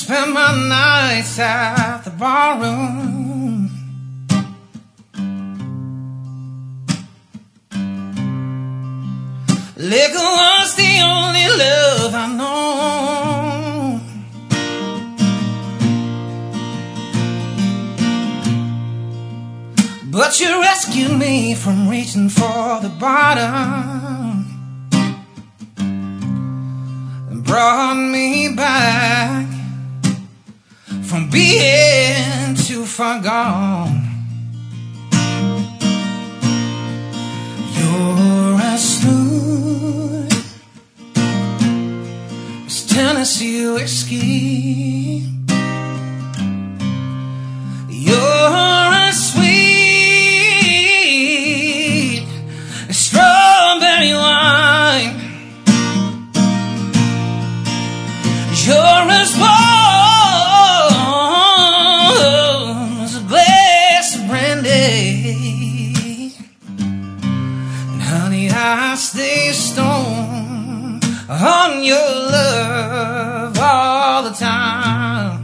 spend my nights at the barroom. Liquor was the only love I know. But you rescued me from reaching for the bottom and brought me back from being too far gone. You're as smooth as Tennessee whiskey. You're as sweet as strawberry wine. You're as warm as a glass of brandy. And honey, I stay stoned on your love all the time.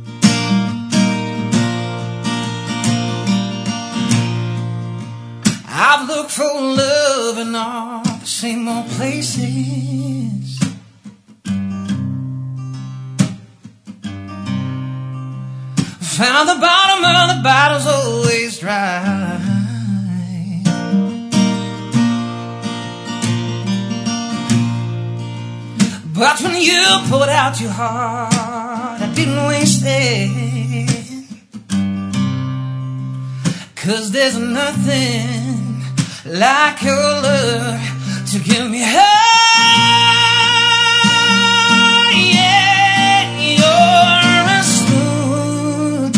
I've looked for love in all the same old places. Found the bottom of the bottle's always dry. But when you poured out your heart, I didn't waste it. 'Cause there's nothing like your love to give me high. Yeah, you're as smooth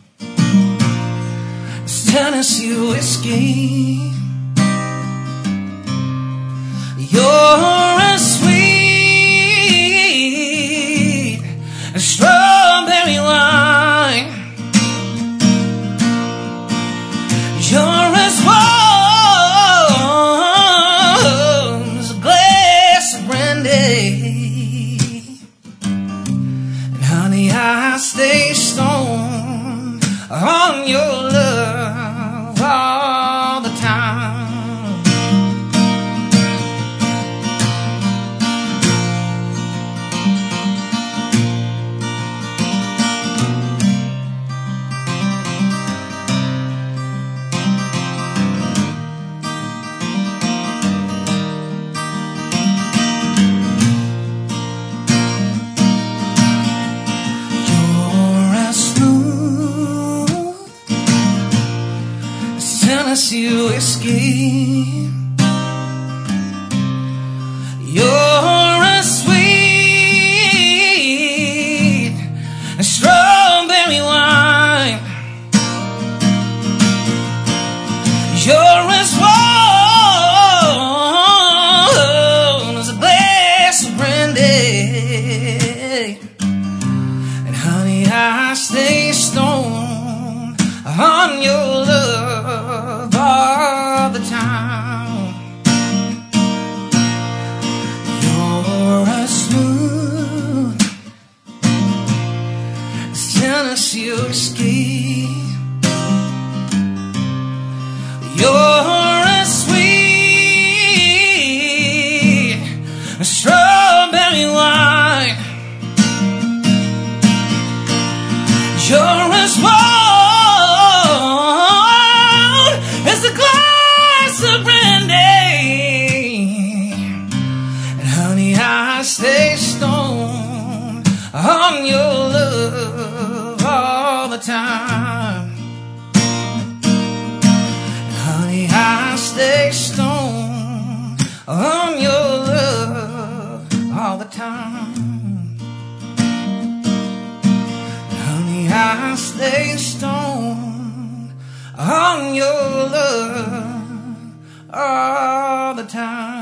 as Tennessee whiskey. You're as sweet as strawberry wine. You're as warm as a glass of brandy. And honey, I stay stoned on your love all the time. Tennessee whiskey. You're as sweet as strawberry wine. You're as warm as a glass of brandy. And honey, I stay stoned on your love all the time. You're as smooth as Tennessee whiskey. You're as sweet as strawberry wine. You're as warm as a glass of brandy. And honey, I stay stoned on your love all the time. And honey, I stay stoned on your love all the time. And honey, I stay stoned on your love all the time.